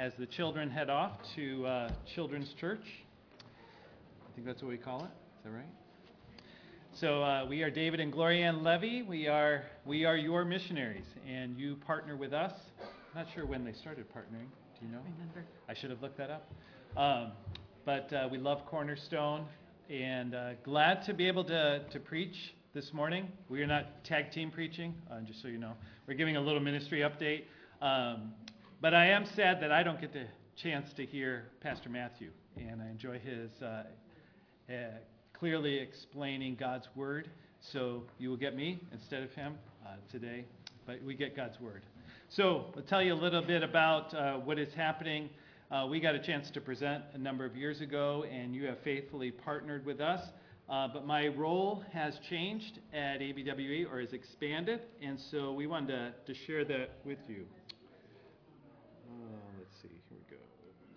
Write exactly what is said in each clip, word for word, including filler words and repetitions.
as the children head off to uh, Children's Church. I think that's what we call it. Is that right? So uh, we are David and Gloria Ann Levy. We are we are your missionaries, and you partner with us. I'm not sure when they started partnering. Do you know? Remember? I should have looked that up. Um, but uh, we love Cornerstone, and uh, glad to be able to to preach this morning. We are not tag team preaching, uh, just so you know. We're giving a little ministry update. Um, but I am sad that I don't get the chance to hear Pastor Matthew, and I enjoy his uh, uh, clearly explaining God's Word. So you will get me instead of him uh, today, but we get God's Word. So I'll tell you a little bit about uh, what is happening. Uh, we got a chance to present a number of years ago, and you have faithfully partnered with us. Uh, but my role has changed at A B W E, or has expanded, and so we wanted to, to share that with you. Uh, let's see, here we go.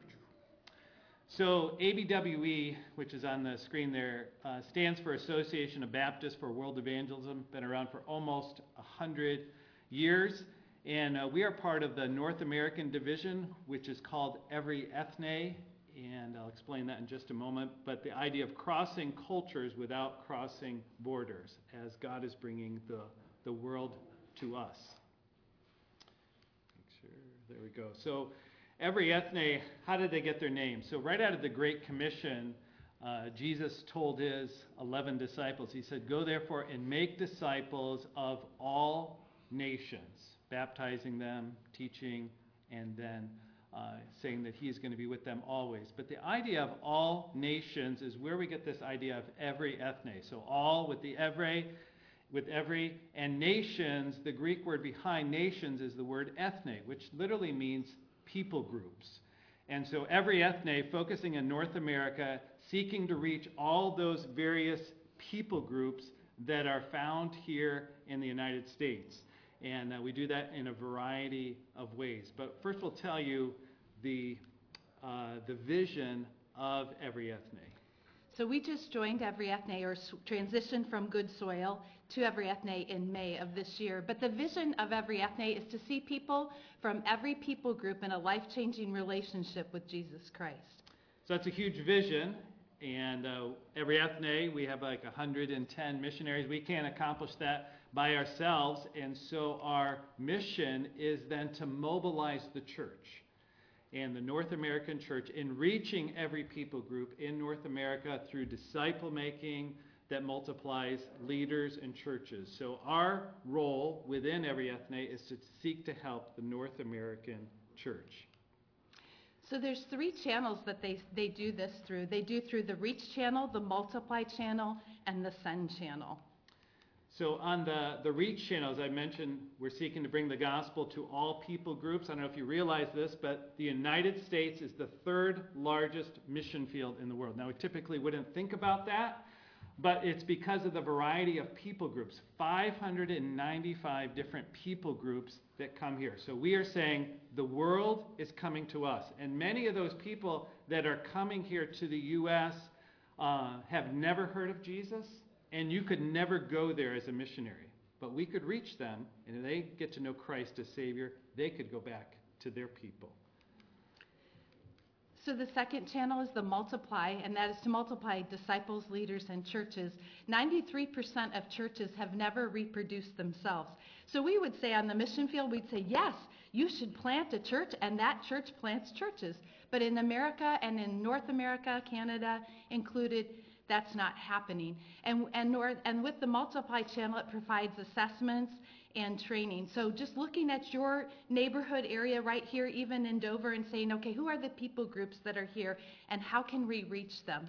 So A B W E, which is on the screen there, uh, stands for Association of Baptists for World Evangelism. Been around for almost one hundred years, and uh, we are part of the North American division, which is called Every Ethne. And I'll explain that in just a moment. But the idea of crossing cultures without crossing borders, as God is bringing the, the world to us. Make sure, there we go. So Every Ethne, how did they get their name? So right out of the Great Commission, uh, Jesus told his eleven disciples, he said, "Go therefore and make disciples of all nations, baptizing them, teaching, and then Uh, saying that he is going to be with them always." But the idea of all nations is where we get this idea of every ethne. So all with the every, with every, and nations, the Greek word behind nations is the word ethne, which literally means people groups. And so every ethne, focusing in North America, seeking to reach all those various people groups that are found here in the United States. And uh, we do that in a variety of ways. But first we'll tell you the uh, the vision of Every Ethne. So we just joined Every Ethne, or s- transitioned from Good Soil to Every Ethne in May of this year. But the vision of Every Ethne is to see people from every people group in a life-changing relationship with Jesus Christ. So that's a huge vision. And uh, Every Ethne, we have like one hundred ten missionaries. We can't accomplish that by ourselves. And so our mission is then to mobilize the church and the North American church in reaching every people group in North America through disciple making that multiplies leaders and churches. So our role within Every Ethne is to seek to help the North American church. So there's three channels that they they do this through. They do through the Reach channel, the Multiply channel, and the Send channel. So on the, the Reach channel, as I mentioned, we're seeking to bring the gospel to all people groups. I don't know if you realize this, but the United States is the third largest mission field in the world. Now, we typically wouldn't think about that, but it's because of the variety of people groups. five hundred ninety-five different people groups that come here. So we are saying the world is coming to us. And many of those people that are coming here to the U S uh, have never heard of Jesus. And you could never go there as a missionary. But we could reach them, and if they get to know Christ as Savior, they could go back to their people. So the second channel is the Multiply, and that is to multiply disciples, leaders, and churches. ninety-three percent of churches have never reproduced themselves. So we would say on the mission field, we'd say, yes, you should plant a church, and that church plants churches. But in America and in North America, Canada included, that's not happening. And and, nor, and with the Multiply channel, it provides assessments and training. So just looking at your neighborhood area right here, even in Dover, and saying, okay, who are the people groups that are here, and how can we reach them?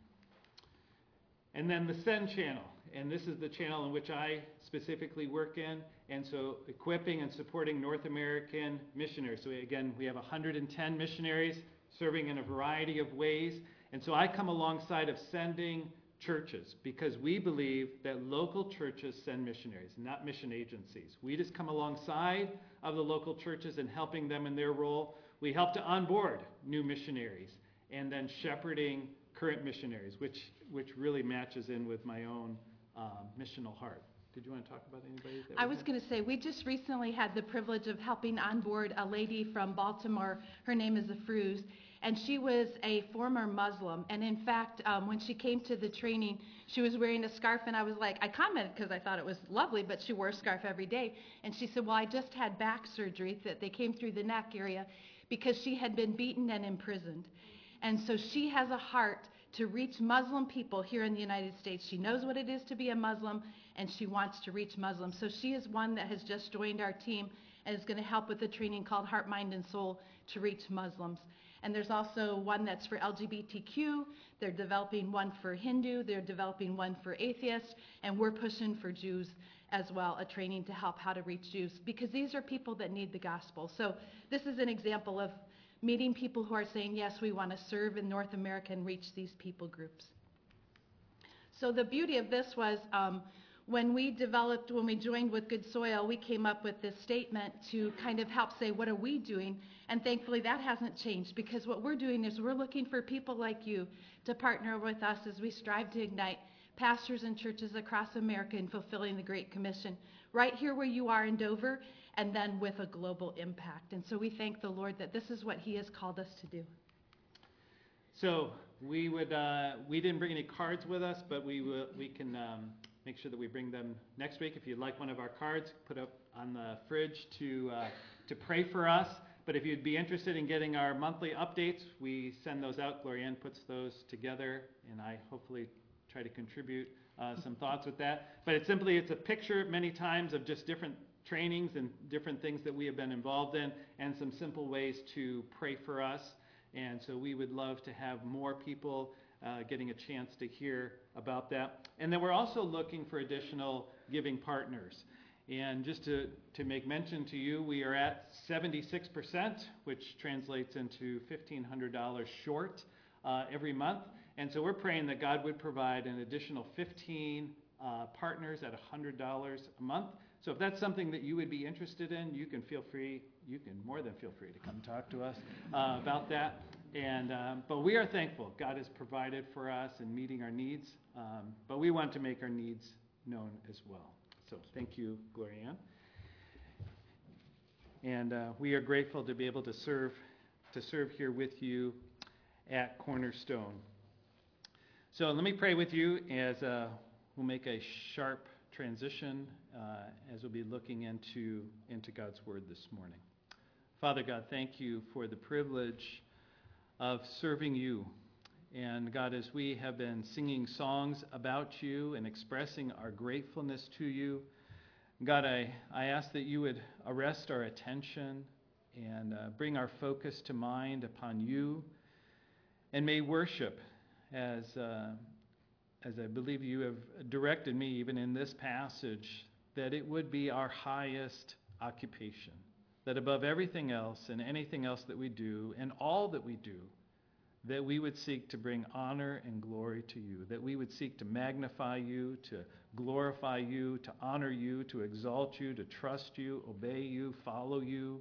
And then the Send channel. And this is the channel in which I specifically work in. And so equipping and supporting North American missionaries. So again, we have one hundred ten missionaries serving in a variety of ways. And so I come alongside of sending churches because we believe that local churches send missionaries, not mission agencies. We just come alongside of the local churches and helping them in their role. We help to onboard new missionaries and then shepherding current missionaries, which which really matches in with my own um, missional heart. did you want to talk about anybody? That I we was had? going to say, we just recently had the privilege of helping onboard a lady from Baltimore. Her name is Afrouz, and she was a former Muslim. And in fact, um, when she came to the training, she was wearing a scarf, and I was like, I commented because I thought it was lovely, but she wore a scarf every day. And she said, well, I just had back surgery, that they came through the neck area, because she had been beaten and imprisoned. And so she has a heart to reach Muslim people here in the United States. She knows what it is to be a Muslim, and she wants to reach Muslims. So she is one that has just joined our team and is going to help with a training called Heart, Mind, and Soul to reach Muslims. And there's also one that's for L G B T Q. They're developing one for Hindu. They're developing one for atheists. And we're pushing for Jews as well, a training to help how to reach Jews, because these are people that need the gospel. So this is an example of meeting people who are saying, yes, we want to serve in North America and reach these people groups. So the beauty of this was um, when we developed, when we joined with Good Soil, we came up with this statement to kind of help say, what are we doing? And thankfully that hasn't changed, because what we're doing is we're looking for people like you to partner with us as we strive to ignite pastors and churches across America in fulfilling the Great Commission, right here where you are in Dover, and then with a global impact. And so we thank the Lord that this is what He has called us to do. So we would uh, we didn't bring any cards with us, but we will, we can um, make sure that we bring them next week. If you'd like one of our cards, put up on the fridge to uh, to pray for us. But if you'd be interested in getting our monthly updates, we send those out. Glorianne puts those together, and I hopefully try to contribute uh, some thoughts with that. But it's simply, it's a picture many times of just different trainings and different things that we have been involved in, and some simple ways to pray for us. And so we would love to have more people uh, getting a chance to hear about that. And then we're also looking for additional giving partners. And just to, to make mention to you, we are at seventy-six percent, which translates into fifteen hundred dollars short uh, every month. And so we're praying that God would provide an additional fifteen uh, partners at one hundred dollars a month. So if that's something that you would be interested in, you can feel free, you can more than feel free to come talk to us uh, about that. And um, but we are thankful. God has provided for us in meeting our needs, um, but we want to make our needs known as well. So thank you, Glorianne. And uh, we are grateful to be able to serve to serve here with you at Cornerstone. So let me pray with you as uh, we'll make a sharp transition uh, as we'll be looking into, into God's Word this morning. Father God, thank you for the privilege of serving you. And God, as we have been singing songs about you and expressing our gratefulness to you, God, I, I ask that you would arrest our attention and uh, bring our focus to mind upon you. And may worship, as uh, as I believe you have directed me even in this passage, that it would be our highest occupation, that above everything else and anything else that we do and all that we do, that we would seek to bring honor and glory to you, that we would seek to magnify you, to glorify you, to honor you, to exalt you, to trust you, obey you, follow you,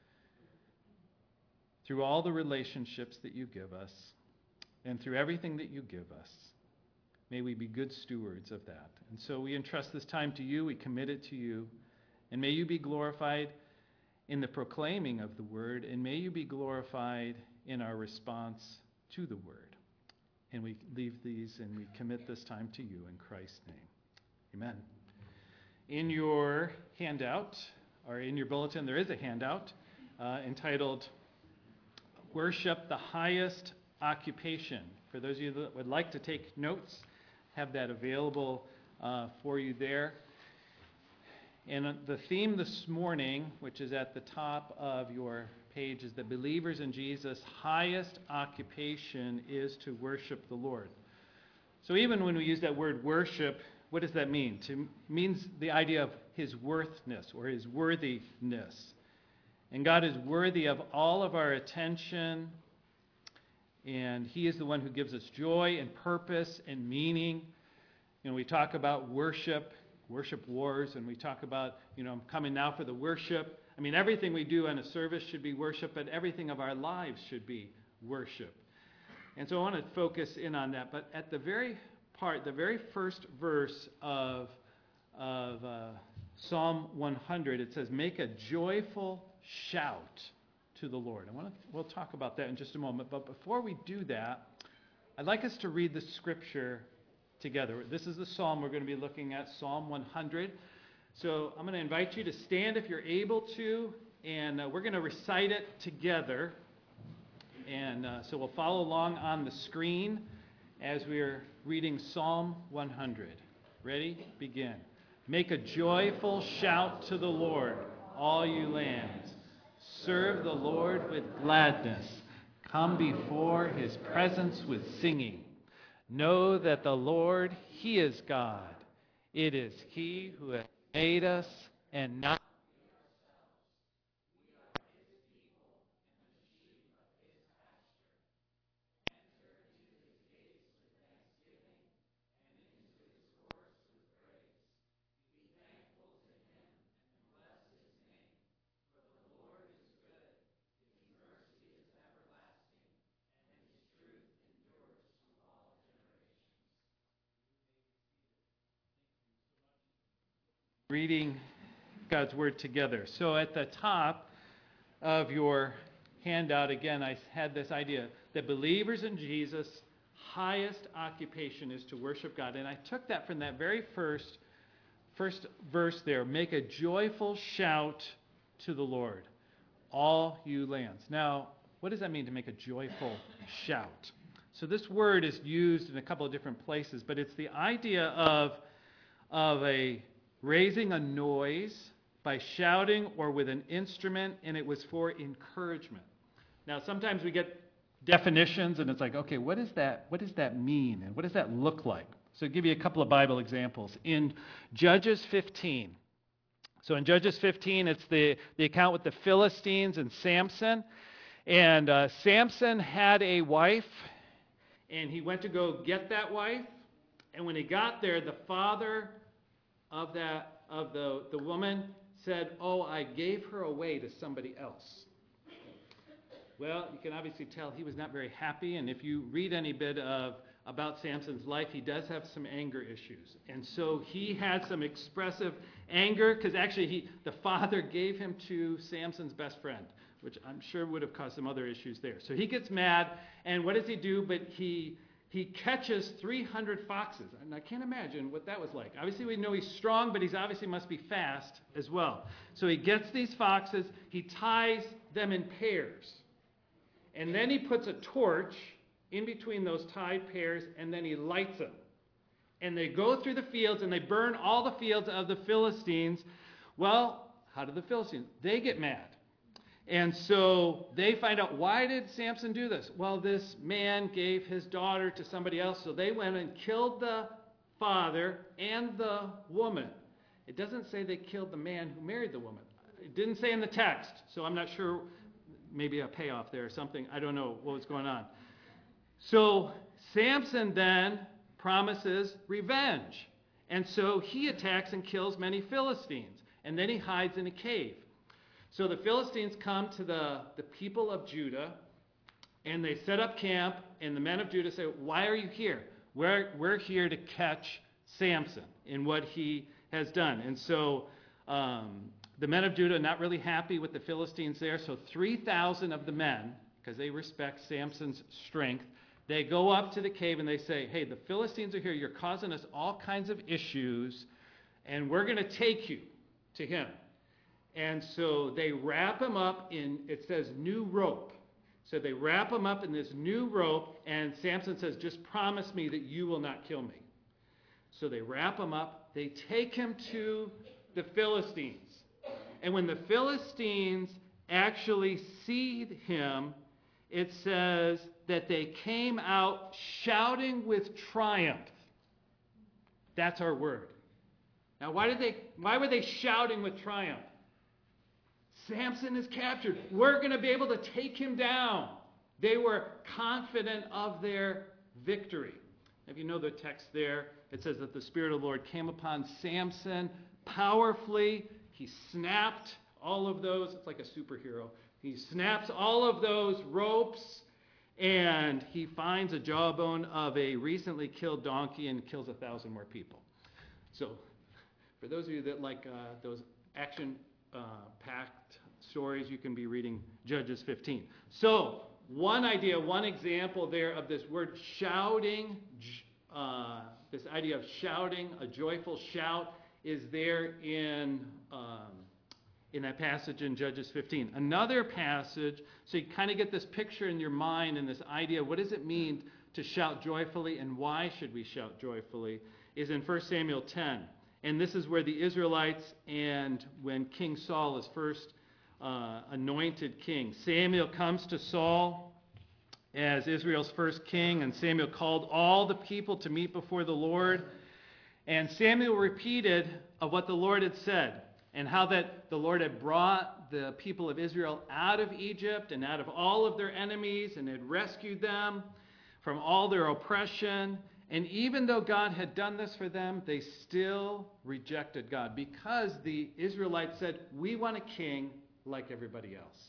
through all the relationships that you give us and through everything that you give us. May we be good stewards of that. And so we entrust this time to you, we commit it to you, and may you be glorified in the proclaiming of the word, and may you be glorified in our response to the word. And we leave these and we commit this time to you in Christ's name. Amen. In your handout, or in your bulletin, there is a handout uh, entitled Worship the Highest Occupation. For those of you that would like to take notes, have that available uh, for you there. And the theme this morning, which is at the top of your page, is that believers in Jesus' highest occupation is to worship the Lord. So even when we use that word worship, what does that mean? It means the idea of his worthness or his worthiness. And God is worthy of all of our attention, and he is the one who gives us joy and purpose and meaning. You know, we talk about worship, worship wars, and we talk about, you know, I'm coming now for the worship. I mean, everything we do in a service should be worship, but everything of our lives should be worship. And so I want to focus in on that. But at the very part, the very first verse of of uh, Psalm one hundred, it says, make a joyful shout to the Lord. I want to, we'll talk about that in just a moment. But before we do that, I'd like us to read the scripture together. This is the psalm we're going to be looking at, Psalm one hundred. So I'm going to invite you to stand if you're able to, and uh, we're going to recite it together. And uh, so we'll follow along on the screen as we're reading Psalm one hundred. Ready? Begin. Make a joyful shout to the Lord, all you lands. Serve the Lord with gladness. Come before his presence with singing. Know that the Lord, he is God. It is he who has made us and not reading God's word together. So at the top of your handout, again, I had this idea that believers in Jesus' highest occupation is to worship God. And I took that from that very first, first verse there. Make a joyful shout to the Lord, all you lands. Now, what does that mean to make a joyful shout? So this word is used in a couple of different places, but it's the idea of, of a raising a noise by shouting or with an instrument, and it was for encouragement. Now, sometimes we get definitions, and it's like, okay, what is that? What does that mean, and what does that look like? So, I'll give you a couple of Bible examples. In Judges fifteen, so in Judges fifteen, it's the, the account with the Philistines and Samson, and uh, Samson had a wife, and he went to go get that wife, and when he got there, the father of that of the, the woman said, oh, I gave her away to somebody else. Well, you can obviously tell he was not very happy, and if you read any bit of about Samson's life, he does have some anger issues. And so he had some expressive anger, because actually he the father gave him to Samson's best friend, which I'm sure would have caused some other issues there. So he gets mad, and what does he do? But he He catches three hundred foxes. And I can't imagine what that was like. Obviously, we know he's strong, but he's obviously must be fast as well. So he gets these foxes. He ties them in pairs. And then he puts a torch in between those tied pairs, and then he lights them. And they go through the fields, and they burn all the fields of the Philistines. Well, how did the Philistines? They get mad. And so they find out, why did Samson do this? Well, this man gave his daughter to somebody else, so they went and killed the father and the woman. It doesn't say they killed the man who married the woman. It didn't say in the text, so I'm not sure, maybe a payoff there or something. I don't know what was going on. So Samson then promises revenge. And so he attacks and kills many Philistines. And then he hides in a cave. So the Philistines come to the, the people of Judah, and they set up camp, and the men of Judah say, why are you here? We're, we're here to catch Samson in what he has done. And so um, the men of Judah are not really happy with the Philistines there, so three thousand of the men, because they respect Samson's strength, they go up to the cave and they say, hey, the Philistines are here, you're causing us all kinds of issues, and we're going to take you to him. And so they wrap him up in, it says, new rope. So they wrap him up in this new rope, and Samson says, just promise me that you will not kill me. So they wrap him up. They take him to the Philistines. And when the Philistines actually see him, it says that they came out shouting with triumph. That's our word. Now, why did they? Why were they shouting with triumph? Samson is captured. We're going to be able to take him down. They were confident of their victory. If you know the text there, it says that the Spirit of the Lord came upon Samson powerfully. He snapped all of those. It's like a superhero. He snaps all of those ropes, and he finds a jawbone of a recently killed donkey and kills a thousand more people. So For those of you that like uh, those action-packed uh, stories, you can be reading Judges fifteen. So, one idea, one example there of this word shouting, uh, this idea of shouting, a joyful shout, is there in um, in that passage in Judges fifteen. Another passage, so you kind of get this picture in your mind and this idea, what does it mean to shout joyfully and why should we shout joyfully, is in First Samuel ten. And this is where the Israelites, and when King Saul is first uh, anointed king, Samuel comes to Saul as Israel's first king, and Samuel called all the people to meet before the Lord. And Samuel repeated of what the Lord had said, and how that the Lord had brought the people of Israel out of Egypt and out of all of their enemies and had rescued them from all their oppression. And even though God had done this for them, they still rejected God because the Israelites said, we want a king like everybody else.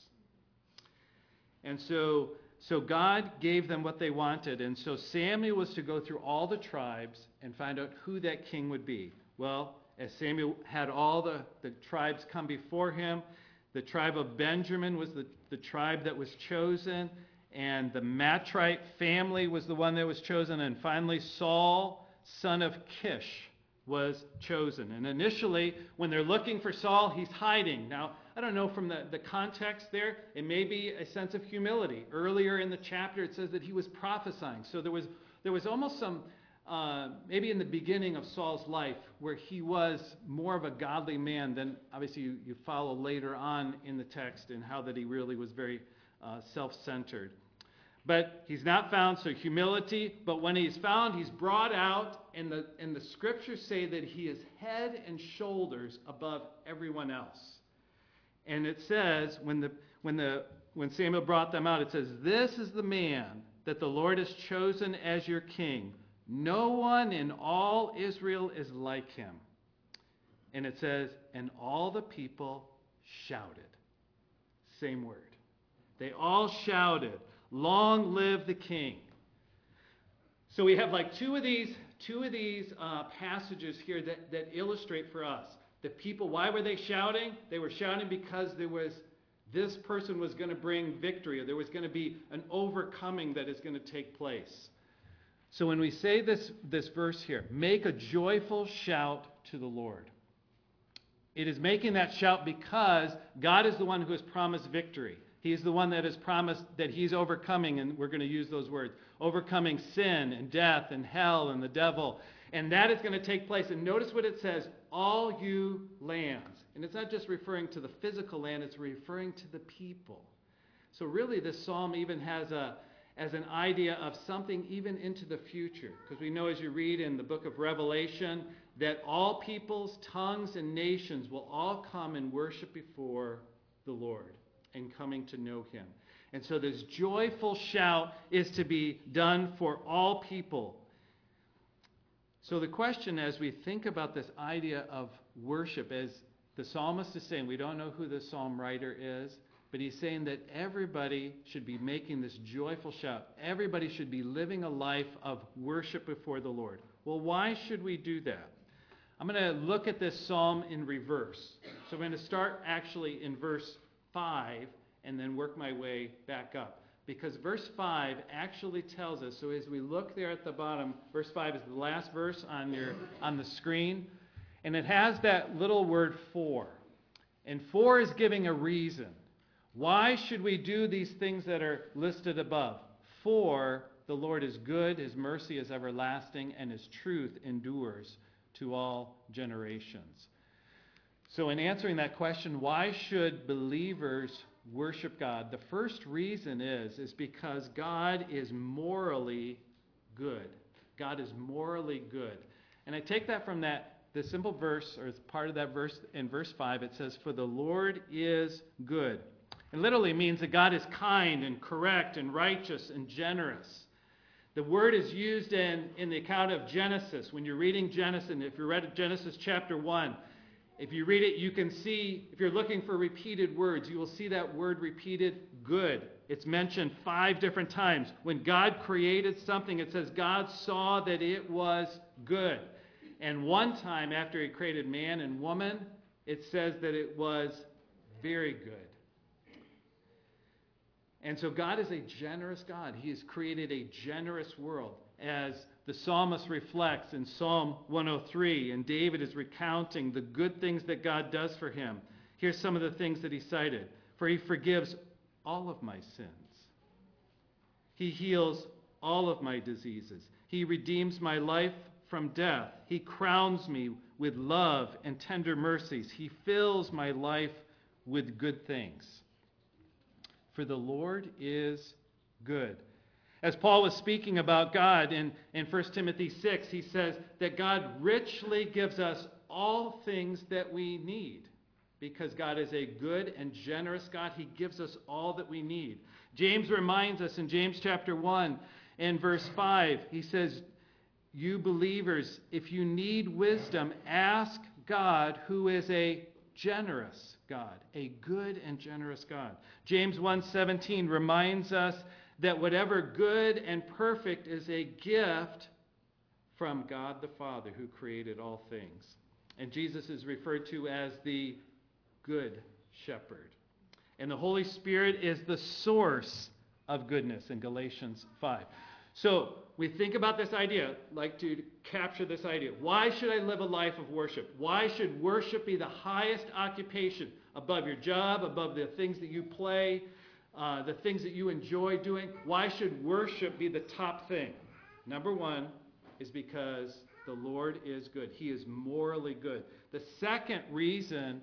And so, so God gave them what they wanted. And so Samuel was to go through all the tribes and find out who that king would be. Well, as Samuel had all the, the tribes come before him, the tribe of Benjamin was the, the tribe that was chosen, and the Matrite family was the one that was chosen, and finally Saul, son of Kish, was chosen. And initially, when they're looking for Saul, he's hiding. Now, I don't know from the, the context there, it may be a sense of humility. Earlier in the chapter, it says that he was prophesying. So there was there was almost some, uh, maybe in the beginning of Saul's life, where he was more of a godly man than, obviously, you, you follow later on in the text, and how that he really was very uh, self-centered. But he's not found, so humility. But when he's found, he's brought out, and the and the scriptures say that he is head and shoulders above everyone else. And it says, when the when the when Samuel brought them out, it says, "This is the man that the Lord has chosen as your king. No one in all Israel is like him." And it says, and all the people shouted. Same word. They all shouted, "Long live the king." So we have like two of these, two of these uh, passages here that, that illustrate for us the people. Why were they shouting? They were shouting because there was this person was going to bring victory, or there was going to be an overcoming that is going to take place. So when we say this, this verse here, make a joyful shout to the Lord, it is making that shout because God is the one who has promised victory. He's the one that has promised that he's overcoming, and we're going to use those words, overcoming sin and death and hell and the devil. And that is going to take place. And notice what it says, all you lands. And it's not just referring to the physical land, it's referring to the people. So really this psalm even has a as an idea of something even into the future. Because we know as you read in the book of Revelation that all peoples, tongues, and nations will all come and worship before the Lord and coming to know him. And so this joyful shout is to be done for all people. So the question as we think about this idea of worship, as the psalmist is saying, we don't know who the psalm writer is, but he's saying that everybody should be making this joyful shout. Everybody should be living a life of worship before the Lord. Well, why should we do that? I'm going to look at this psalm in reverse. So I'm going to start actually in verse five and then work my way back up. Because verse five actually tells us, so as we look there at the bottom, verse five is the last verse on your on the screen, and it has that little word for. And for is giving a reason. Why should we do these things that are listed above? For the Lord is good, his mercy is everlasting, and his truth endures to all generations. So in answering that question, why should believers worship God? The first reason is, is because God is morally good. God is morally good. And I take that from that, the simple verse, or part of that verse in verse five, it says, for the Lord is good. It literally means that God is kind and correct and righteous and generous. The word is used in, in the account of Genesis. When you're reading Genesis, if you read Genesis chapter one, if you read it, you can see, if you're looking for repeated words, you will see that word repeated, good. It's mentioned five different times. When God created something, it says God saw that it was good. And one time after he created man and woman, it says that it was very good. And so God is a generous God. He has created a generous world, as the psalmist reflects in Psalm one oh three, and David is recounting the good things that God does for him. Here's some of the things that he cited. For he forgives all of my sins. He heals all of my diseases. He redeems my life from death. He crowns me with love and tender mercies. He fills my life with good things. For the Lord is good. As Paul was speaking about God in, in First Timothy six, he says that God richly gives us all things that we need. Because God is a good and generous God, he gives us all that we need. James reminds us in James chapter one and verse five, he says, you believers, if you need wisdom, ask God, who is a generous God, a good and generous God. James one seventeen reminds us that whatever good and perfect is a gift from God the Father who created all things. And Jesus is referred to as the Good Shepherd. And the Holy Spirit is the source of goodness in Galatians five. So we think about this idea, like to capture this idea. Why should I live a life of worship? Why should worship be the highest occupation above your job, above the things that you play, uh, the things that you enjoy doing? Why should worship be the top thing? Number one is because the Lord is good. He is morally good. The second reason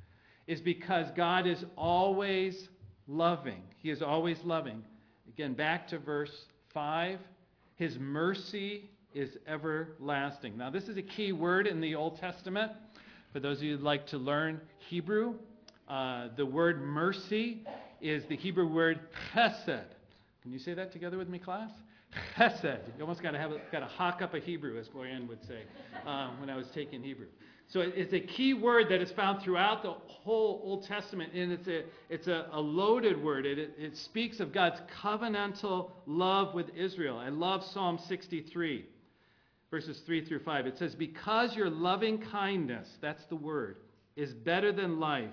is because God is always loving. He is always loving. Again, back to verse five. His mercy is everlasting. Now, this is a key word in the Old Testament. For those of you who'd like to learn Hebrew, uh, the word mercy is the Hebrew word chesed. Can you say that together with me, class? Chesed. You almost got to have got to hawk up a Hebrew, as Glorianne would say, uh, when I was taking Hebrew. So it's a key word that is found throughout the whole Old Testament, and it's a it's a, a loaded word. It, it, it speaks of God's covenantal love with Israel. I love Psalm sixty-three, verses three through five. It says, because your loving kindness, that's the word, is better than life,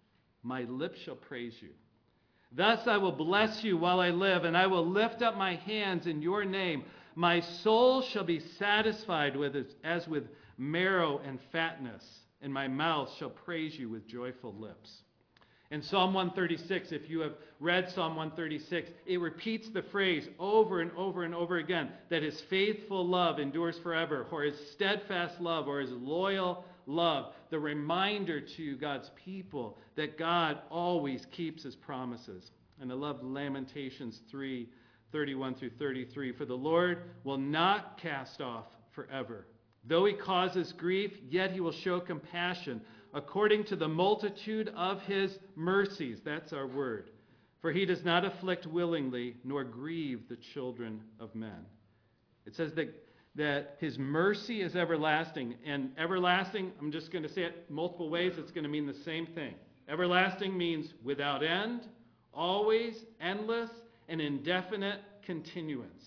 my lips shall praise you. Thus I will bless you while I live, and I will lift up my hands in your name. My soul shall be satisfied with it as with marrow and fatness, and my mouth shall praise you with joyful lips. In Psalm one thirty-six, if you have read Psalm one thirty-six, it repeats the phrase over and over and over again that his faithful love endures forever, or his steadfast love, or his loyal love, the reminder to God's people that God always keeps his promises. And I love Lamentations three, thirty-one through thirty-three. For the Lord will not cast off forever. Though he causes grief, yet he will show compassion according to the multitude of his mercies. That's our word. For he does not afflict willingly, nor grieve the children of men. It says that, that his mercy is everlasting. And everlasting, I'm just going to say it multiple ways. It's going to mean the same thing. Everlasting means without end, always, endless, and indefinite continuance.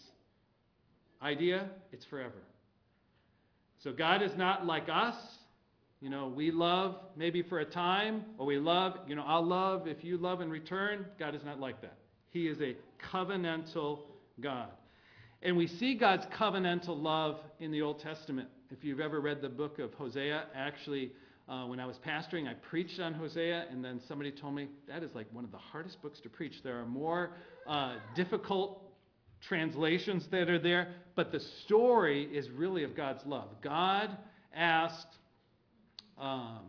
Idea, it's forever. So God is not like us. You know, we love maybe for a time, or we love, you know, I'll love if you love in return. God is not like that. He is a covenantal God. And we see God's covenantal love in the Old Testament. If you've ever read the book of Hosea, actually, uh, when I was pastoring, I preached on Hosea, and then somebody told me that is like one of the hardest books to preach. There are more uh, difficult translations that are there, but the story is really of God's love. God asked um,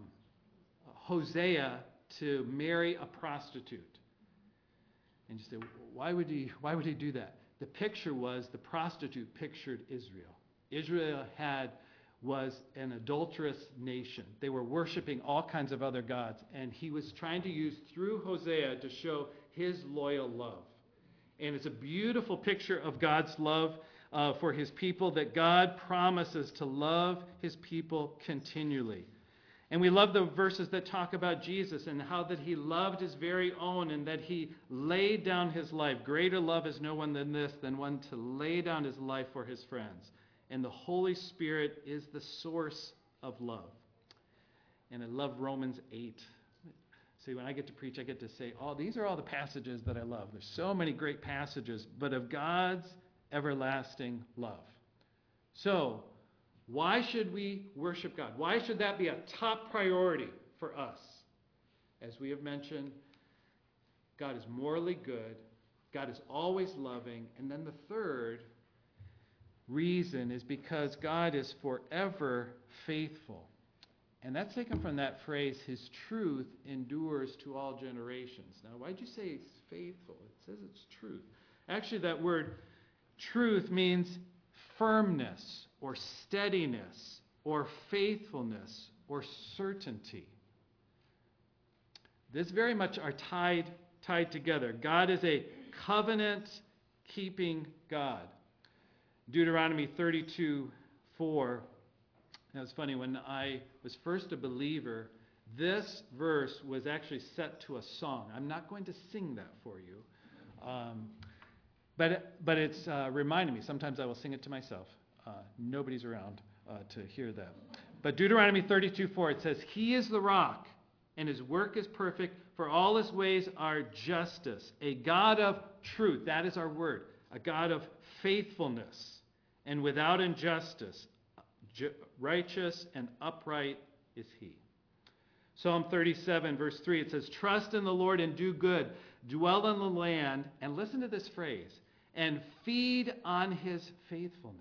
Hosea to marry a prostitute. And you say, why would he, why would he do that? The picture was the prostitute pictured Israel. Israel had was an adulterous nation. They were worshiping all kinds of other gods, and he was trying to use through Hosea to show his loyal love. And it's a beautiful picture of God's love uh, for his people, that God promises to love his people continually. And we love the verses that talk about Jesus and how that he loved his very own and that he laid down his life. Greater love is no one than this, than one to lay down his life for his friends. And the Holy Spirit is the source of love. And I love Romans eight. See, when I get to preach, I get to say, oh, these are all the passages that I love. There's so many great passages, but of God's everlasting love. So, why should we worship God? Why should that be a top priority for us? As we have mentioned, God is morally good. God is always loving. And then the third reason is because God is forever faithful. And that's taken from that phrase, his truth endures to all generations. Now, why'd you say it's faithful? It says it's truth. Actually, that word truth means firmness or steadiness or faithfulness or certainty. This very much are tied, tied together. God is a covenant-keeping God. Deuteronomy thirty-two four. It was funny, when I was first a believer, this verse was actually set to a song. I'm not going to sing that for you. Um, but, but it's uh, reminding me. Sometimes I will sing it to myself. Uh, nobody's around uh, to hear that. But Deuteronomy thirty-two four, it says, He is the rock, and his work is perfect, for all his ways are justice. A God of truth, that is our word. A God of faithfulness, and without injustice. Righteous and upright is he. Psalm thirty-seven, verse three, it says, Trust in the Lord and do good. Dwell in the land, and listen to this phrase, and feed on his faithfulness.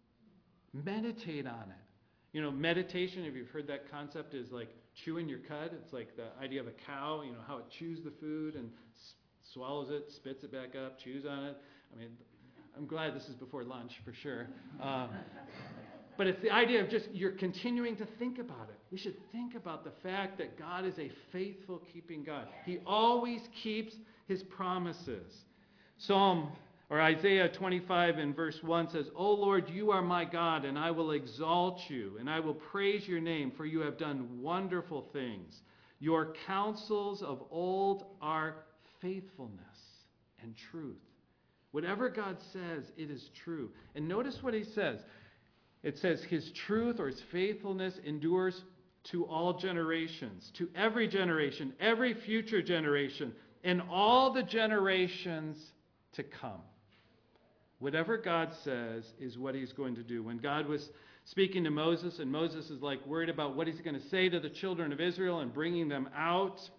Meditate on it. You know, meditation, if you've heard that concept, is like chewing your cud. It's like the idea of a cow, you know, how it chews the food and s- swallows it, spits it back up, chews on it. I mean, I'm glad this is before lunch, for sure. Uh, But it's the idea of just you're continuing to think about it. We should think about the fact that God is a faithful keeping God. He always keeps his promises. Psalm or Isaiah twenty-five in verse one says, O Lord, you are my God, and I will exalt you, and I will praise your name, for you have done wonderful things. Your counsels of old are faithfulness and truth. Whatever God says, it is true. And notice what he says. It says his truth or his faithfulness endures to all generations, to every generation, every future generation, and all the generations to come. Whatever God says is what he's going to do. When God was speaking to Moses, and Moses is like worried about what he's going to say to the children of Israel and bringing them out,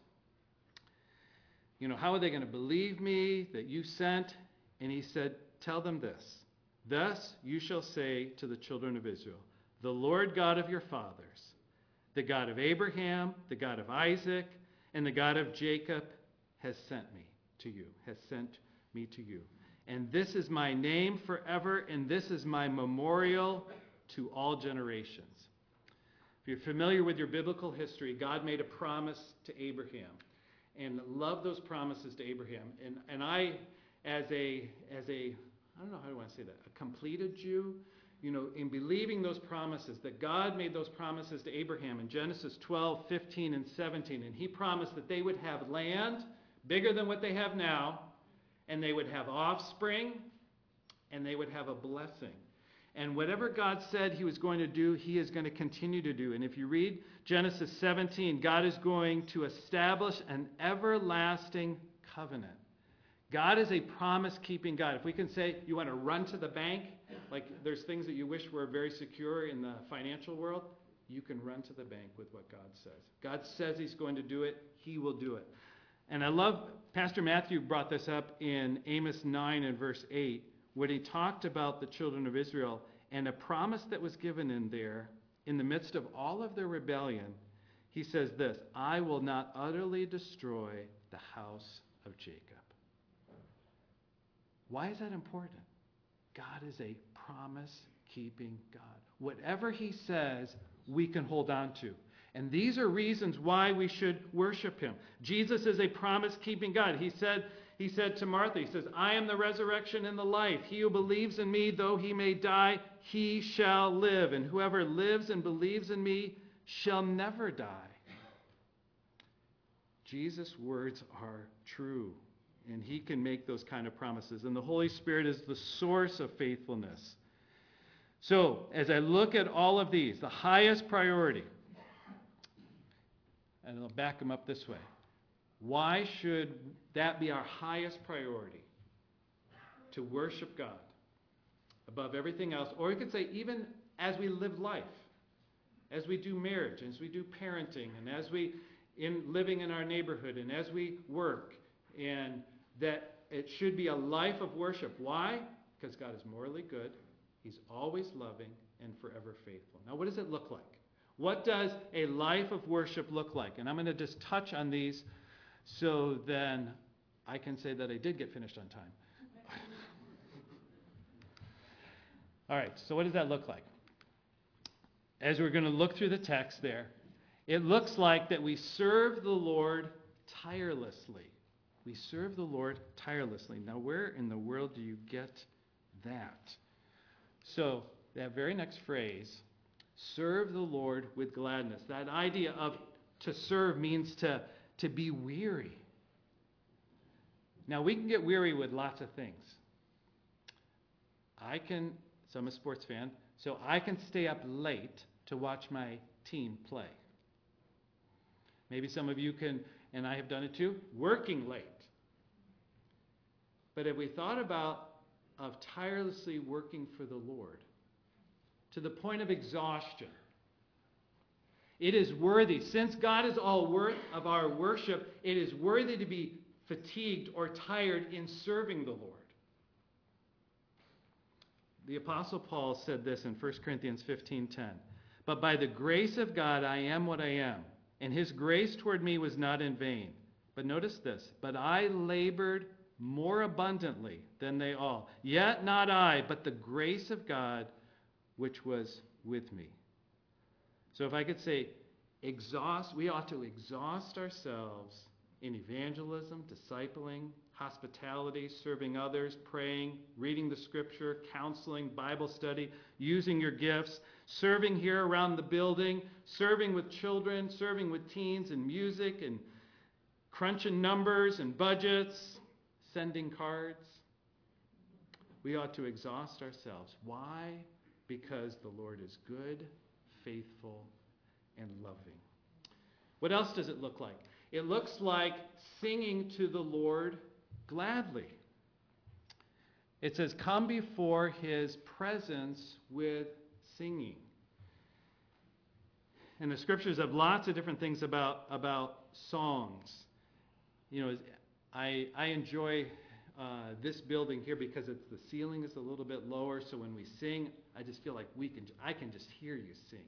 you know, how are they going to believe me that you sent? And he said, tell them this. Thus you shall say to the children of Israel, the Lord God of your fathers, the God of Abraham, the God of Isaac, and the God of Jacob has sent me to you, has sent me to you. And this is my name forever, and this is my memorial to all generations. If you're familiar with your biblical history, God made a promise to Abraham. And love those promises to Abraham. And, and I, as a, as a, I don't know how do I say that, a completed Jew, you know, in believing those promises, that God made those promises to Abraham in Genesis twelve, fifteen, and seventeen. And he promised that they would have land bigger than what they have now, and they would have offspring, and they would have a blessing. And whatever God said he was going to do, he is going to continue to do. And if you read Genesis seventeen, God is going to establish an everlasting covenant. God is a promise-keeping God. If we can say you want to run to the bank, like there's things that you wish were very secure in the financial world, you can run to the bank with what God says. God says he's going to do it, he will do it. And I love, Pastor Matthew brought this up in Amos nine and verse eight, when he talked about the children of Israel and a promise that was given in there in the midst of all of their rebellion. He says this, I will not utterly destroy the house of Jacob. Why is that important? God is a promise-keeping God. Whatever he says, we can hold on to. And these are reasons why we should worship him. Jesus is a promise-keeping God. He said, he said to Martha, he says, I am the resurrection and the life. He who believes in me, though he may die, he shall live. And whoever lives and believes in me shall never die. Jesus' words are true. And he can make those kind of promises. And the Holy Spirit is the source of faithfulness. So, as I look at all of these, the highest priority, and I'll back them up this way. Why should that be our highest priority? To worship God above everything else. Or you could say even as we live life, as we do marriage, as we do parenting, and as we in living in our neighborhood, and as we work, and that it should be a life of worship. Why? Because God is morally good. He's always loving and forever faithful. Now, what does it look like? What does a life of worship look like? And I'm going to just touch on these so then I can say that I did get finished on time. All right, so what does that look like? As we're going to look through the text there, it looks like that we serve the Lord tirelessly. We serve the Lord tirelessly. Now, where in the world do you get that? So, that very next phrase, serve the Lord with gladness. That idea of to serve means to, to be weary. Now, we can get weary with lots of things. I can, so I'm a sports fan, so I can stay up late to watch my team play. Maybe some of you can, and I have done it too, working late. But have we thought about of tirelessly working for the Lord to the point of exhaustion? It is worthy, since God is all worth of our worship, it is worthy to be fatigued or tired in serving the Lord. The Apostle Paul said this in First Corinthians fifteen ten. But by the grace of God I am what I am, and his grace toward me was not in vain. But notice this, but I labored more abundantly than they all. Yet not I, but the grace of God which was with me. So if I could say, exhaust, we ought to exhaust ourselves in evangelism, discipling, hospitality, serving others, praying, reading the scripture, counseling, Bible study, using your gifts, serving here around the building, serving with children, serving with teens and music and crunching numbers and budgets, sending cards. We ought to exhaust ourselves. Why? Because the Lord is good, faithful, and loving. What else does it look like? It looks like singing to the Lord gladly. It says, come before his presence with singing. And the scriptures have lots of different things about, about songs. You know, I, I enjoy uh, this building here because it's the ceiling is a little bit lower, so when we sing, I just feel like we can, I can just hear you sing.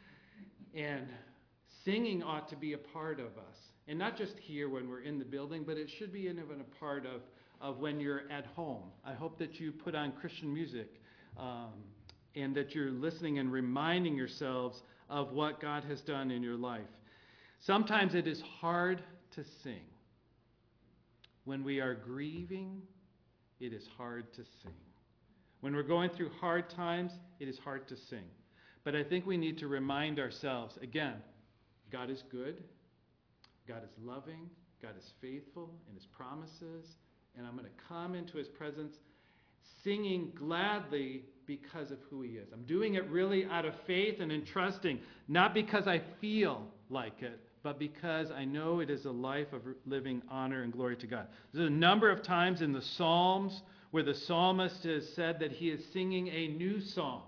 And singing ought to be a part of us. And not just here when we're in the building, but it should be even a part of, of when you're at home. I hope that you put on Christian music um, and that you're listening and reminding yourselves of what God has done in your life. Sometimes it is hard to sing. When we are grieving, it is hard to sing. When we're going through hard times, it is hard to sing. But I think we need to remind ourselves, again, God is good, God is loving, God is faithful in his promises, and I'm going to come into his presence singing gladly because of who he is. I'm doing it really out of faith and in trusting, not because I feel like it, but because I know it is a life of living honor and glory to God. There's a number of times in the Psalms where the psalmist has said that he is singing a new song,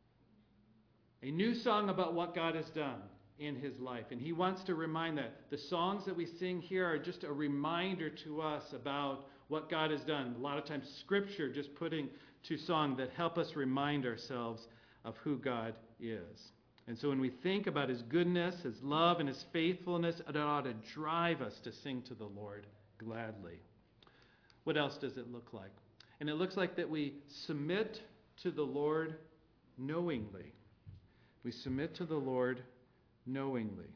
a new song about what God has done in his life. And he wants to remind that. The songs that we sing here are just a reminder to us about what God has done. A lot of times Scripture just putting to song that help us remind ourselves of who God is. And so when we think about his goodness, his love, and his faithfulness, it ought to drive us to sing to the Lord gladly. What else does it look like? And it looks like that we submit to the Lord knowingly. We submit to the Lord knowingly.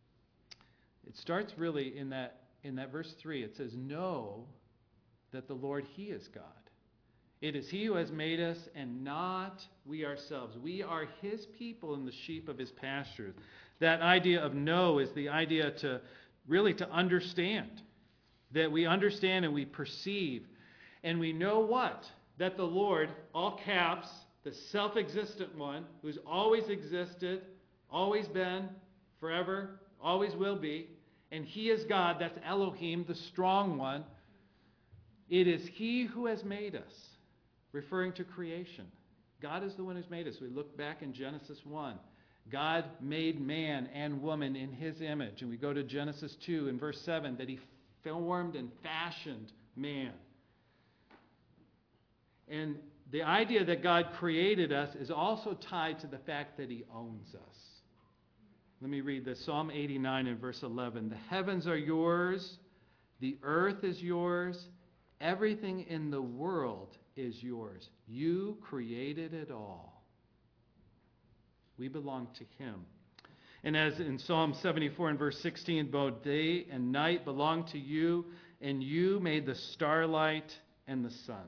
It starts really in that in that verse three. It says, know that the Lord, he is God. It is he who has made us and not we ourselves. We are his people and the sheep of his pastures. That idea of know is the idea to really to understand. That we understand and we perceive. And we know what? That the Lord, all caps, the self-existent one who's always existed, always been, forever, always will be. And he is God. That's Elohim, the strong one. It is he who has made us, referring to creation. God is the one who's made us. We look back in Genesis one. God made man and woman in his image. And we go to Genesis two in verse seven, that he formed and fashioned man. And the idea that God created us is also tied to the fact that he owns us. Let me read this. Psalm eighty-nine in verse eleven. The heavens are yours, the earth is yours, everything in the world is yours. You created it all. We belong to him. And as in Psalm seventy-four and verse sixteen, both day and night belong to you, and you made the starlight and the sun.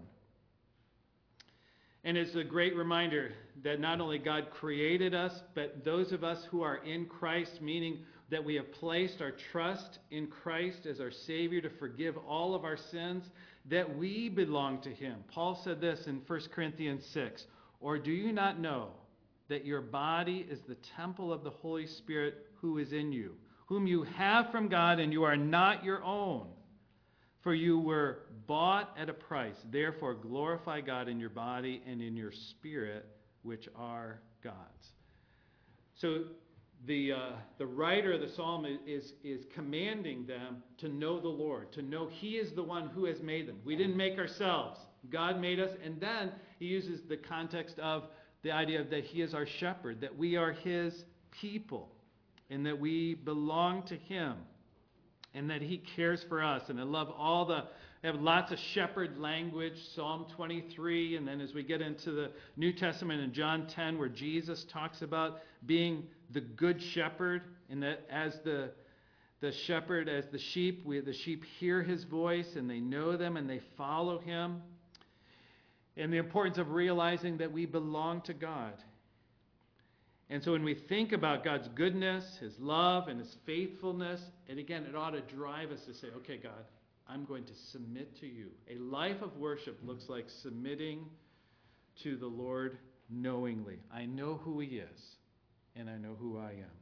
And it's a great reminder that not only God created us, but those of us who are in Christ, meaning that we have placed our trust in Christ as our Savior to forgive all of our sins, that we belong to him. Paul said this in First Corinthians six, or do you not know that your body is the temple of the Holy Spirit who is in you, whom you have from God, and you are not your own? For you were bought at a price. Therefore glorify God in your body and in your spirit, which are God's. So the uh, the writer of the psalm is, is commanding them to know the Lord, to know he is the one who has made them. We didn't make ourselves. God made us. And then he uses the context of the idea that he is our shepherd, that we are his people, and that we belong to him, and that he cares for us. And I love all the, I have lots of shepherd language, Psalm twenty-three, and then as we get into the New Testament in John ten, where Jesus talks about being the good shepherd, and that as the the shepherd, as the sheep, we, the sheep hear his voice, and they know them, and they follow him. And the importance of realizing that we belong to God. And so when we think about God's goodness, his love, and his faithfulness, and again, it ought to drive us to say, okay, God, I'm going to submit to you. A life of worship looks like submitting to the Lord knowingly. I know who he is, and I know who I am.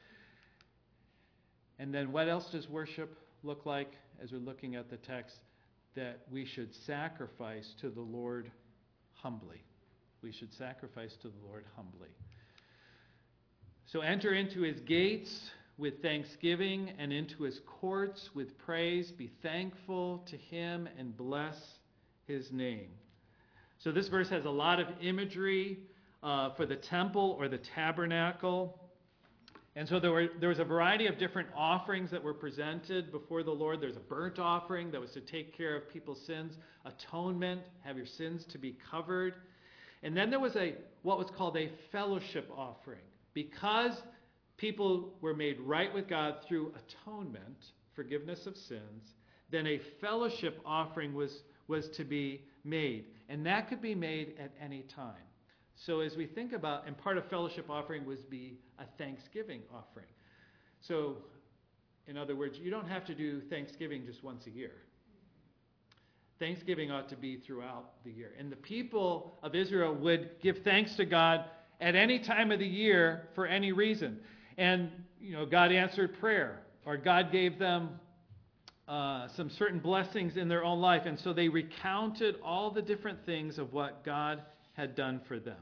And then what else does worship look like as we're looking at the text? That we should sacrifice to the Lord humbly. We should sacrifice to the Lord humbly. So enter into his gates with thanksgiving and into his courts with praise. Be thankful to him and bless his name. So this verse has a lot of imagery uh, for the temple or the tabernacle. And so there were there was a variety of different offerings that were presented before the Lord. There's a burnt offering that was to take care of people's sins, atonement, have your sins to be covered. And then there was a what was called a fellowship offering. Because people were made right with God through atonement, forgiveness of sins, then a fellowship offering was, was to be made. And that could be made at any time. So as we think about, and part of fellowship offering was be a Thanksgiving offering. So, in other words, you don't have to do Thanksgiving just once a year. Thanksgiving ought to be throughout the year. And the people of Israel would give thanks to God at any time of the year for any reason. And, you know, God answered prayer, or God gave them uh, some certain blessings in their own life. And so they recounted all the different things of what God had done for them.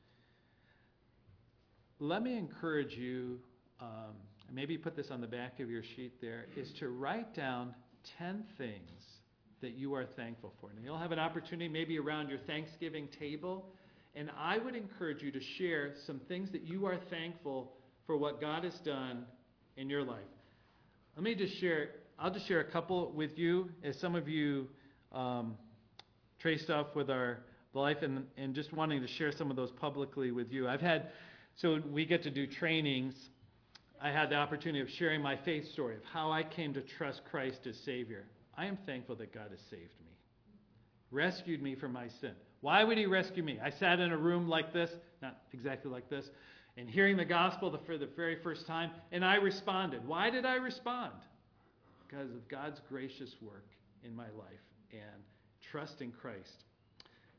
Let me encourage you, um, maybe put this on the back of your sheet there, is to write down ten things that you are thankful for. And you'll have an opportunity maybe around your Thanksgiving table. And I would encourage you to share some things that you are thankful for what God has done in your life. Let me just share, I'll just share a couple with you as some of you um, traced off with our life and, and just wanting to share some of those publicly with you. I've had, so we get to do trainings. I had the opportunity of sharing my faith story of how I came to trust Christ as Savior. I am thankful that God has saved me, rescued me from my sin. Why would he rescue me? I sat in a room like this, not exactly like this, and hearing the gospel for the very first time, and I responded. Why did I respond? Because of God's gracious work in my life and trust in Christ.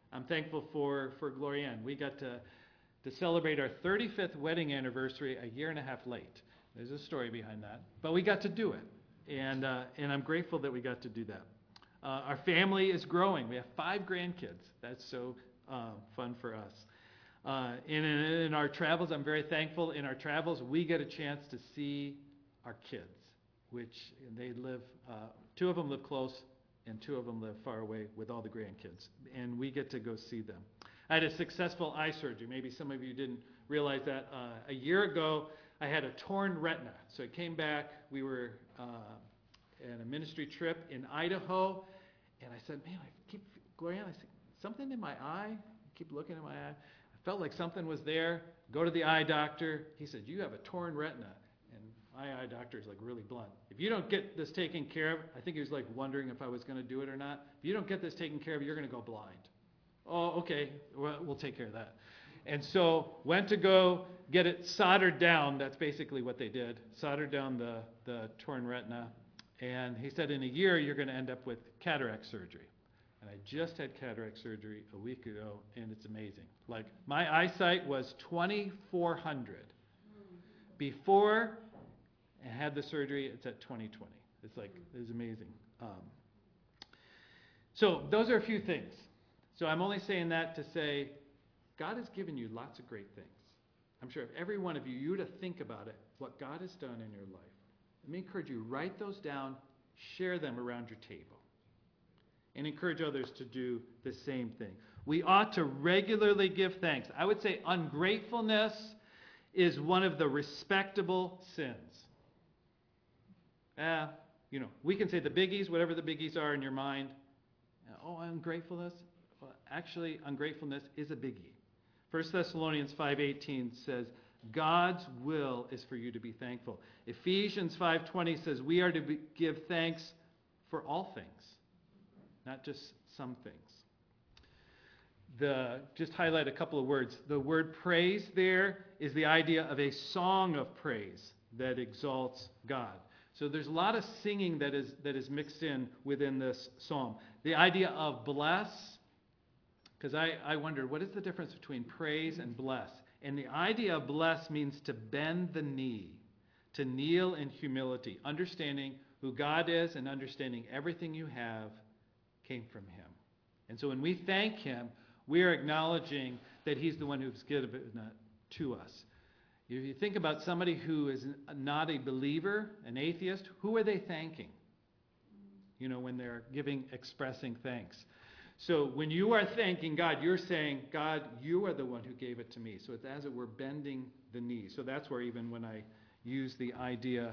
I'm thankful for, for Glorianne. We got to, to celebrate our thirty-fifth wedding anniversary a year and a half late. There's a story behind that. But we got to do it. And, uh, and I'm grateful that we got to do that. Uh, our family is growing. We have five grandkids. That's so uh, fun for us. Uh, in, in our travels, I'm very thankful. In our travels, we get a chance to see our kids, which they live, uh, two of them live close, and two of them live far away with all the grandkids. And we get to go see them. I had a successful eye surgery. Maybe some of you didn't realize that. Uh, a year ago, I had a torn retina. So I came back. We were uh, in a ministry trip in Idaho. And I said, man, I keep, Gloria, I said, something in my eye? I keep looking at my eye. I felt like something was there. Go to the eye doctor. He said, you have a torn retina. And my eye doctor is like really blunt. If you don't get this taken care of, I think he was like wondering if I was going to do it or not. If you don't get this taken care of, you're going to go blind. Oh, okay, well, we'll take care of that. And so went to go get it soldered down. That's basically what they did. Soldered down the, the torn retina. And he said in a year, you're going to end up with cataract surgery. And I just had cataract surgery a week ago, and it's amazing. Like, my eyesight was twenty-four hundred. Before I had the surgery, it's at twenty twenty. It's like, it's amazing. Um, so those are a few things. So I'm only saying that to say, God has given you lots of great things. I'm sure if every one of you, you were to think about it, what God has done in your life. Let me encourage you, write those down, share them around your table, and encourage others to do the same thing. We ought to regularly give thanks. I would say ungratefulness is one of the respectable sins. Ah, you know, we can say the biggies, whatever the biggies are in your mind. Oh, ungratefulness. Well, actually, ungratefulness is a biggie. First Thessalonians five eighteen says, God's will is for you to be thankful. Ephesians five twenty says we are to be, give thanks for all things, not just some things. The, just highlight a couple of words. The word praise there is the idea of a song of praise that exalts God. So there's a lot of singing that is that is mixed in within this psalm. The idea of bless, because I, I wondered, what is the difference between praise and bless? And the idea of bless means to bend the knee, to kneel in humility, understanding who God is and understanding everything you have came from him. And so when we thank him, we are acknowledging that he's the one who's given it to us. If you think about somebody who is not a believer, an atheist, who are they thanking? You know, when they're giving, expressing thanks. So when you are thanking God, you're saying, God, you are the one who gave it to me. So it's as it were bending the knee. So that's where even when I use the idea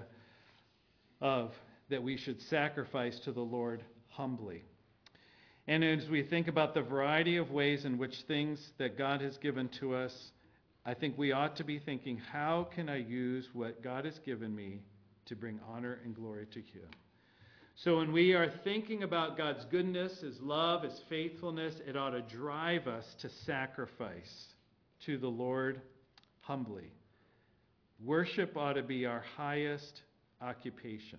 of that we should sacrifice to the Lord humbly. And as we think about the variety of ways in which things that God has given to us, I think we ought to be thinking, how can I use what God has given me to bring honor and glory to him? So when we are thinking about God's goodness, his love, his faithfulness, it ought to drive us to sacrifice to the Lord humbly. Worship ought to be our highest occupation.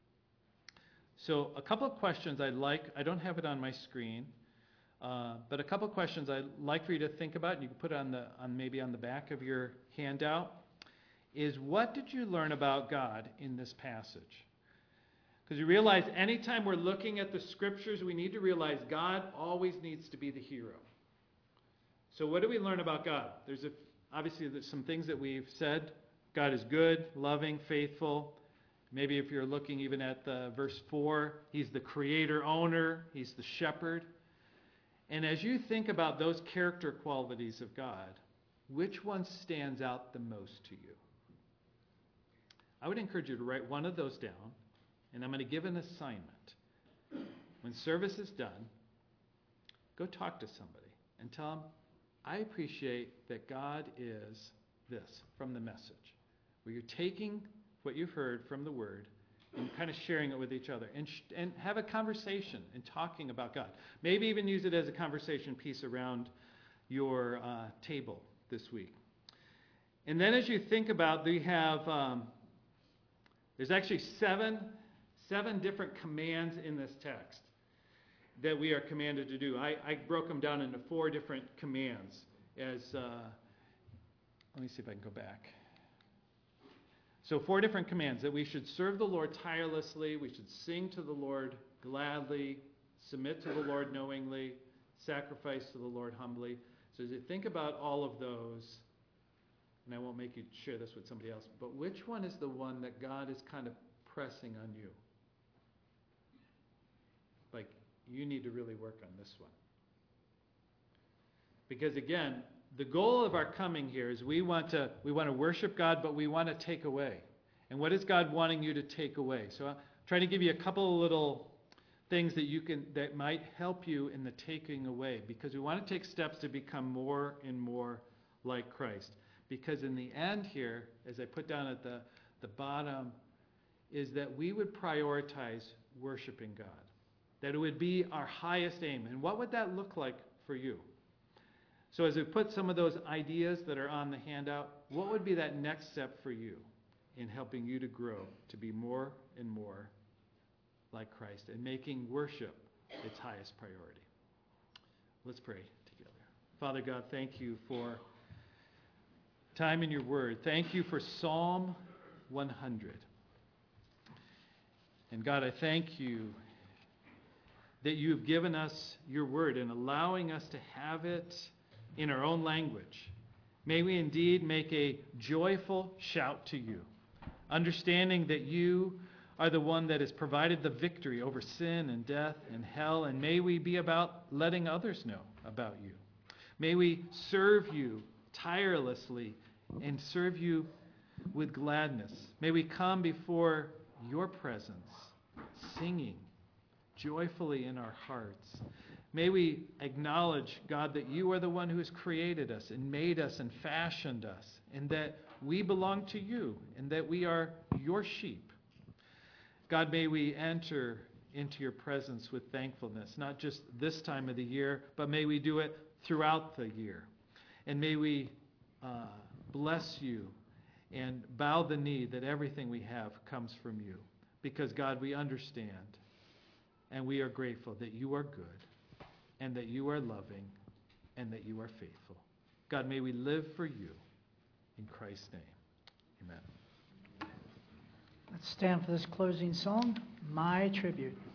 So a couple of questions I'd like, I don't have it on my screen, uh, but a couple of questions I'd like for you to think about, and you can put it on the, on maybe on the back of your handout, is what did you learn about God in this passage? Because you realize anytime we're looking at the scriptures, we need to realize God always needs to be the hero. So what do we learn about God? There's a, obviously there's some things that we've said. God is good, loving, faithful. Maybe if you're looking even at the verse four, he's the creator, owner, he's the shepherd. And as you think about those character qualities of God, which one stands out the most to you? I would encourage you to write one of those down. And I'm going to give an assignment. When service is done, go talk to somebody and tell them, I appreciate that God is this from the message. Where you're taking what you've heard from the Word and kind of sharing it with each other. And, sh- and have a conversation and talking about God. Maybe even use it as a conversation piece around your uh, table this week. And then as you think about, we have, um, there's actually seven... Seven different commands in this text. that we are commanded to do. I, I broke them down into four different commands. As uh, let me see if I can go back. So four different commands: that we should serve the Lord tirelessly, we should sing to the Lord gladly, submit to the Lord knowingly, sacrifice to the Lord humbly. So as you think about all of those, and I won't make you share this with somebody else, but which one is the one that God is kind of pressing on you? Like, you need to really work on this one. Because again, the goal of our coming here is we want to we want to worship God, but we want to take away. And what is God wanting you to take away? So I'll try to give you a couple of little things that you can that might help you in the taking away, because we want to take steps to become more and more like Christ. Because in the end here, as I put down at the, the bottom, is that we would prioritize worshiping God. That it would be our highest aim. And what would that look like for you? So as we put some of those ideas that are on the handout, what would be that next step for you in helping you to grow, to be more and more like Christ, and making worship its highest priority? Let's pray together. Father God, thank you for time in your word. Thank you for Psalm one hundred. And God, I thank you that you have given us your word and allowing us to have it in our own language. May we indeed make a joyful shout to you, understanding that you are the one that has provided the victory over sin and death and hell, and may we be about letting others know about you. May we serve you tirelessly and serve you with gladness. May we come before your presence, singing joyfully in our hearts. May we acknowledge, God, that you are the one who has created us and made us and fashioned us, and that we belong to you, and that we are your sheep. God, may we enter into your presence with thankfulness, not just this time of the year, but may we do it throughout the year. And may we uh, bless you and bow the knee that everything we have comes from you. Because, God, we understand and we are grateful that you are good, and that you are loving, and that you are faithful. God, may we live for you. In Christ's name, amen. Let's stand for this closing song, My Tribute.